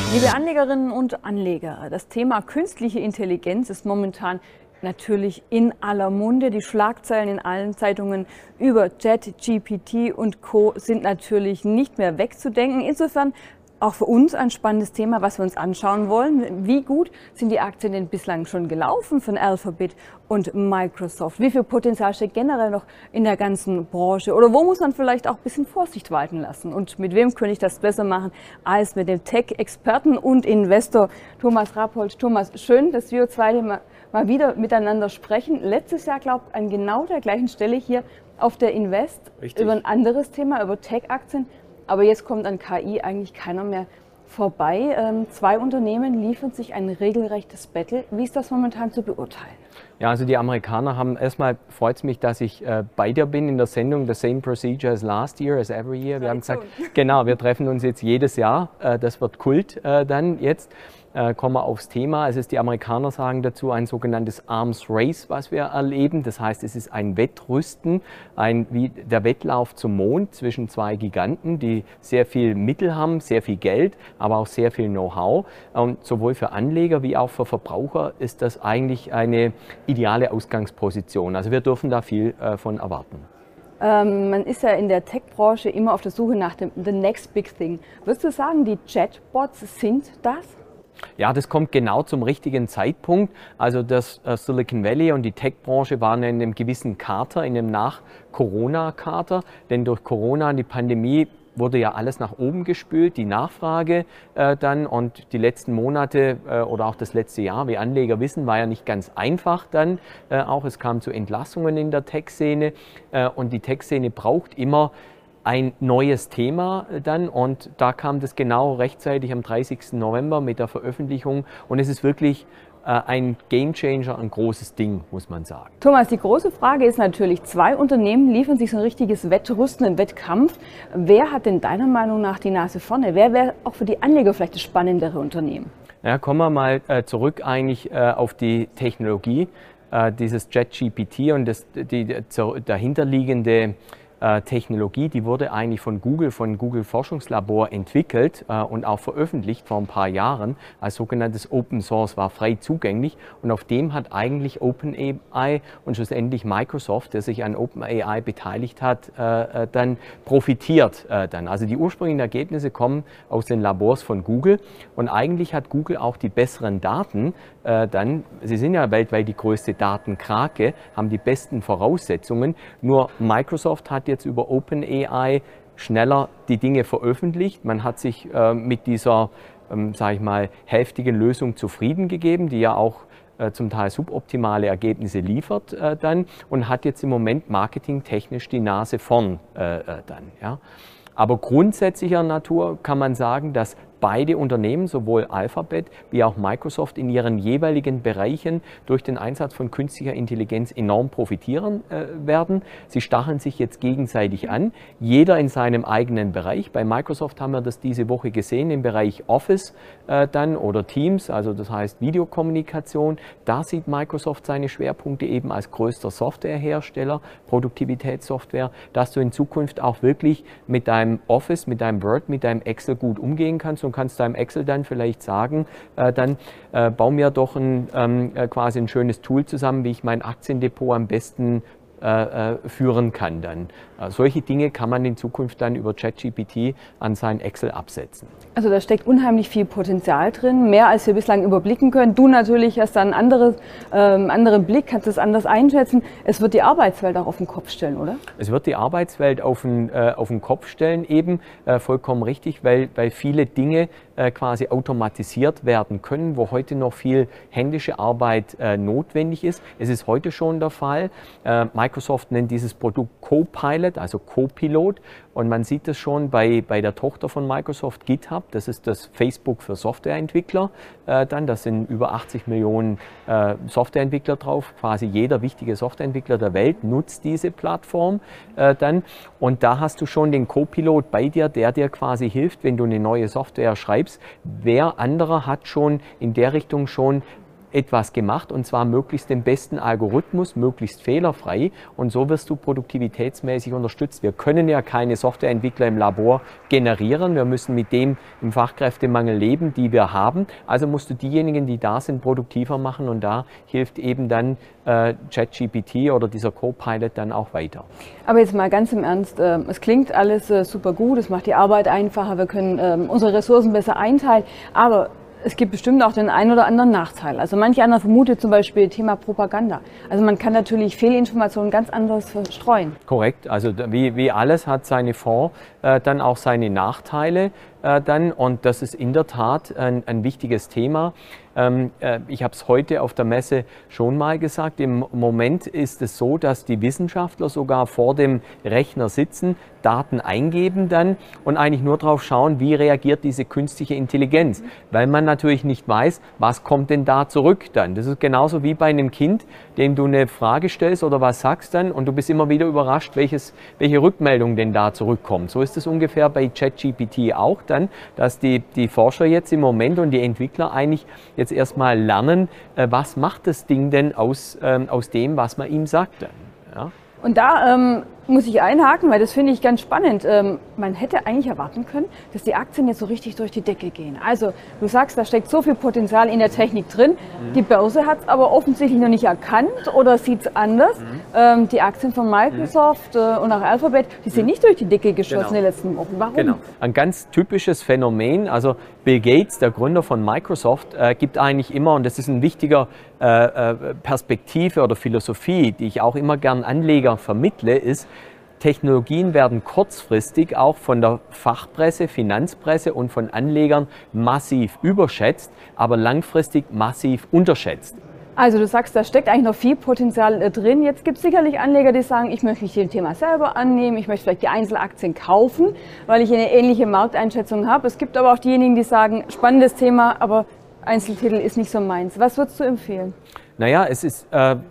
Liebe Anlegerinnen und Anleger, das Thema künstliche Intelligenz ist momentan natürlich in aller Munde. Die Schlagzeilen in allen Zeitungen über ChatGPT und Co. sind natürlich nicht mehr wegzudenken. Insofern auch für uns ein spannendes Thema, was wir uns anschauen wollen. Wie gut sind die Aktien denn bislang schon gelaufen von Alphabet und Microsoft? Wie viel Potenzial steckt generell noch in der ganzen Branche? Oder wo muss man vielleicht auch ein bisschen Vorsicht walten lassen? Und mit wem könnte ich das besser machen als mit dem Tech-Experten und Investor Thomas Rappold. Thomas, schön, dass wir zwei mal wieder miteinander sprechen. Letztes Jahr, glaube ich, an genau der gleichen Stelle hier auf der Invest. Richtig. Über ein anderes Thema, über Tech-Aktien. Aber jetzt kommt an KI eigentlich keiner mehr vorbei. Zwei Unternehmen liefern sich ein regelrechtes Battle. Wie ist das momentan zu beurteilen? Ja, also die Amerikaner haben, erstmal freut es mich, dass ich bei dir bin in der Sendung The Same Procedure as Last Year, as every year. Wir haben gesagt, genau, wir treffen uns jetzt jedes Jahr. Das wird Kult dann jetzt. Kommen wir aufs Thema. Es ist, die Amerikaner sagen dazu, ein sogenanntes Arms Race, was wir erleben. Das heißt, es ist ein Wettrüsten, wie der Wettlauf zum Mond zwischen zwei Giganten, die sehr viel Mittel haben, sehr viel Geld, aber auch sehr viel Know-how. Und sowohl für Anleger wie auch für Verbraucher ist das eigentlich eine ideale Ausgangsposition. Also wir dürfen da viel von erwarten. Man ist ja in der Tech-Branche immer auf der Suche nach dem the next big thing. Würdest du sagen, die Chatbots sind das? Ja, das kommt genau zum richtigen Zeitpunkt. Also das Silicon Valley und die Tech-Branche waren in einem gewissen Kater, in einem Nach-Corona-Kater. Denn durch Corona und die Pandemie wurde ja alles nach oben gespült, die Nachfrage dann, und die letzten Monate oder auch das letzte Jahr, wie Anleger wissen, war ja nicht ganz einfach dann auch. Es kam zu Entlassungen in der Tech-Szene und die Tech-Szene braucht immer ein neues Thema dann, und da kam das genau rechtzeitig am 30. November mit der Veröffentlichung, und es ist wirklich ein Gamechanger, ein großes Ding, muss man sagen. Thomas, die große Frage ist natürlich, zwei Unternehmen liefern sich so ein richtiges Wettrüsten, einen Wettkampf. Wer hat denn deiner Meinung nach die Nase vorne? Wer wäre auch für die Anleger vielleicht das spannendere Unternehmen? Ja, kommen wir mal zurück eigentlich auf die Technologie, dieses ChatGPT und die dahinterliegende Technologie, die wurde eigentlich von Google Forschungslabor entwickelt und auch veröffentlicht vor ein paar Jahren als sogenanntes Open Source, war frei zugänglich, und auf dem hat eigentlich OpenAI und schlussendlich Microsoft, der sich an OpenAI beteiligt hat, dann profitiert dann. Also die ursprünglichen Ergebnisse kommen aus den Labors von Google, und eigentlich hat Google auch die besseren Daten dann. Sie sind ja weltweit die größte Datenkrake, haben die besten Voraussetzungen, nur Microsoft hat jetzt über OpenAI schneller die Dinge veröffentlicht. Man hat sich mit dieser, sage ich mal, heftigen Lösung zufrieden gegeben, die ja auch zum Teil suboptimale Ergebnisse liefert dann, und hat jetzt im Moment marketingtechnisch die Nase vorn dann. Ja. Aber grundsätzlicher Natur kann man sagen, dass beide Unternehmen, sowohl Alphabet wie auch Microsoft, in ihren jeweiligen Bereichen durch den Einsatz von künstlicher Intelligenz enorm profitieren werden. Sie stacheln sich jetzt gegenseitig an, jeder in seinem eigenen Bereich. Bei Microsoft haben wir das diese Woche gesehen im Bereich Office dann oder Teams, also das heißt Videokommunikation. Da sieht Microsoft seine Schwerpunkte eben als größter Softwarehersteller, Produktivitätssoftware, dass du in Zukunft auch wirklich mit deinem Office, mit deinem Word, mit deinem Excel gut umgehen kannst, und kannst deinem Excel dann vielleicht sagen, bau mir doch quasi ein schönes Tool zusammen, wie ich mein Aktiendepot am besten führen kann dann. Solche Dinge kann man in Zukunft dann über ChatGPT an sein Excel absetzen. Also da steckt unheimlich viel Potenzial drin, mehr als wir bislang überblicken können. Du natürlich hast da einen anderen Blick, kannst es anders einschätzen. Es wird die Arbeitswelt auch auf den Kopf stellen, oder? Es wird die Arbeitswelt auf den Kopf stellen, eben vollkommen richtig, weil viele Dinge quasi automatisiert werden können, wo heute noch viel händische Arbeit notwendig ist. Es ist heute schon der Fall. Microsoft nennt dieses Produkt Copilot, also Copilot, und man sieht das schon bei der Tochter von Microsoft, GitHub. Das ist das Facebook für Softwareentwickler. Da sind über 80 Millionen Softwareentwickler drauf. Quasi jeder wichtige Softwareentwickler der Welt nutzt diese Plattform dann. Und da hast du schon den Copilot bei dir, der dir quasi hilft, wenn du eine neue Software schreibst. Wer anderer hat schon in der Richtung schon etwas gemacht und zwar möglichst den besten Algorithmus, möglichst fehlerfrei und so wirst du produktivitätsmäßig unterstützt. Wir können ja keine Softwareentwickler im Labor generieren, wir müssen mit dem im Fachkräftemangel leben, die wir haben. Also musst du diejenigen, die da sind, produktiver machen und da hilft eben dann ChatGPT oder dieser Copilot dann auch weiter. Aber jetzt mal ganz im Ernst, es klingt alles super gut, es macht die Arbeit einfacher, wir können unsere Ressourcen besser einteilen, aber es gibt bestimmt auch den einen oder anderen Nachteil. Also manch einer vermutet zum Beispiel Thema Propaganda. Also man kann natürlich Fehlinformationen ganz anders verstreuen. Korrekt, also wie alles hat seine Vor-, dann auch seine Nachteile dann und das ist in der Tat ein wichtiges Thema. Ich habe es heute auf der Messe schon mal gesagt, im Moment ist es so, dass die Wissenschaftler sogar vor dem Rechner sitzen, Daten eingeben dann und eigentlich nur darauf schauen, wie reagiert diese künstliche Intelligenz, weil man natürlich nicht weiß, was kommt denn da zurück dann. Das ist genauso wie bei einem Kind, dem du eine Frage stellst oder was sagst dann und du bist immer wieder überrascht, welche Rückmeldung denn da zurückkommt. So ist es ungefähr bei ChatGPT auch dann, dass die Forscher jetzt im Moment und die Entwickler eigentlich jetzt erstmal lernen, was macht das Ding denn aus dem, was man ihm sagt dann. Ja? Und da muss ich einhaken, weil das finde ich ganz spannend. Man hätte eigentlich erwarten können, dass die Aktien jetzt so richtig durch die Decke gehen. Also du sagst, da steckt so viel Potenzial in der Technik drin. Die Börse hat es aber offensichtlich noch nicht erkannt oder sieht es anders. Die Aktien von Microsoft und auch Alphabet, die sind nicht durch die Decke geschossen in den letzten Wochen. Warum? Genau. Ein ganz typisches Phänomen, also Bill Gates, der Gründer von Microsoft, gibt eigentlich immer, und das ist ein wichtiger Perspektive oder Philosophie, die ich auch immer gern Anleger vermittle, ist, Technologien werden kurzfristig auch von der Fachpresse, Finanzpresse und von Anlegern massiv überschätzt, aber langfristig massiv unterschätzt. Also du sagst, da steckt eigentlich noch viel Potenzial drin. Jetzt gibt es sicherlich Anleger, die sagen, ich möchte mich dem Thema selber annehmen, ich möchte vielleicht die Einzelaktien kaufen, weil ich eine ähnliche Markteinschätzung habe. Es gibt aber auch diejenigen, die sagen, spannendes Thema, aber Einzeltitel ist nicht so meins. Was würdest du empfehlen? Naja, es ist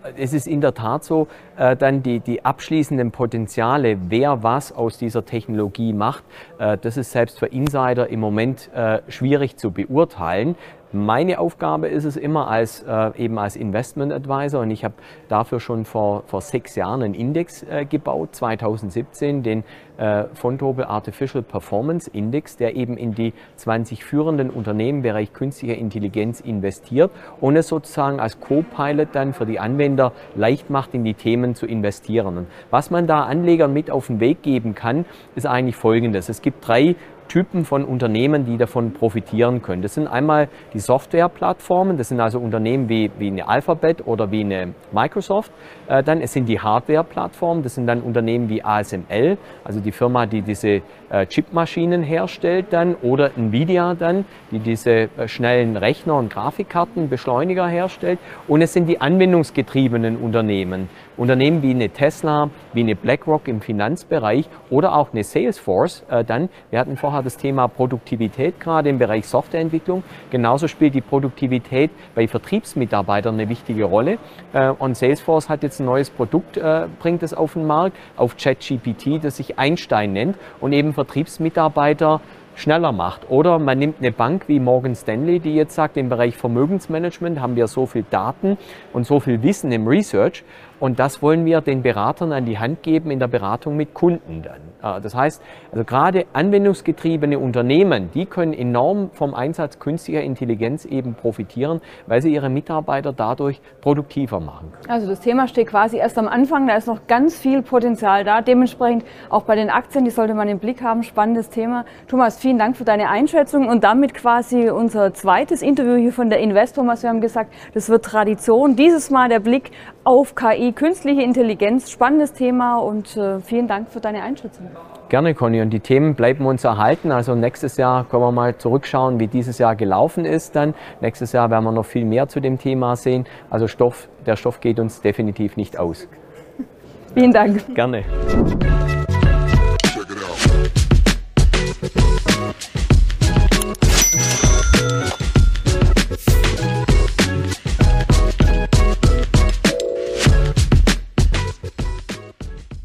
in der Tat so, dann die abschließenden Potenziale, wer was aus dieser Technologie macht, das ist selbst für Insider im Moment schwierig zu beurteilen. Meine Aufgabe ist es immer eben als Investment Advisor und ich habe dafür schon vor 6 Jahren einen Index gebaut, 2017, den Vontobel Artificial Performance Index, der eben in die 20 führenden Unternehmen im Bereich künstlicher Intelligenz investiert und es sozusagen als Co-Pilot dann für die Anwender leicht macht, in die Themen zu investieren. Und was man da Anlegern mit auf den Weg geben kann, ist eigentlich Folgendes. Es gibt 3 Typen von Unternehmen, die davon profitieren können. Das sind einmal die Softwareplattformen, das sind also Unternehmen wie eine Alphabet oder wie eine Microsoft. Dann es sind die Hardwareplattformen, das sind dann Unternehmen wie ASML, also die Firma, die diese Chipmaschinen herstellt dann, oder Nvidia dann, die diese schnellen Rechner und Grafikkarten, Beschleuniger herstellt. Und es sind die anwendungsgetriebenen Unternehmen, Unternehmen wie eine Tesla, wie eine BlackRock im Finanzbereich oder auch eine Salesforce dann. Wir hatten vorher das Thema Produktivität gerade im Bereich Softwareentwicklung. Genauso spielt die Produktivität bei Vertriebsmitarbeitern eine wichtige Rolle. Und Salesforce hat jetzt ein neues Produkt, bringt es auf den Markt, auf ChatGPT, das sich Einstein nennt und eben Vertriebsmitarbeiter schneller macht. Oder man nimmt eine Bank wie Morgan Stanley, die jetzt sagt, im Bereich Vermögensmanagement haben wir so viel Daten und so viel Wissen im Research und das wollen wir den Beratern an die Hand geben in der Beratung mit Kunden dann. Das heißt, also gerade anwendungsgetriebene Unternehmen, die können enorm vom Einsatz künstlicher Intelligenz eben profitieren, weil sie ihre Mitarbeiter dadurch produktiver machen. Also das Thema steht quasi erst am Anfang, da ist noch ganz viel Potenzial da. Dementsprechend auch bei den Aktien, die sollte man im Blick haben. Spannendes Thema. Thomas, vielen Dank für deine Einschätzung und damit quasi unser zweites Interview hier von der Invest. Thomas, wir haben gesagt, das wird Tradition. Dieses Mal der Blick auf KI, künstliche Intelligenz. Spannendes Thema und vielen Dank für deine Einschätzung. Gerne, Conny. Und die Themen bleiben uns erhalten. Also nächstes Jahr können wir mal zurückschauen, wie dieses Jahr gelaufen ist dann. Nächstes Jahr werden wir noch viel mehr zu dem Thema sehen. Also der Stoff geht uns definitiv nicht aus. Vielen Dank. Gerne.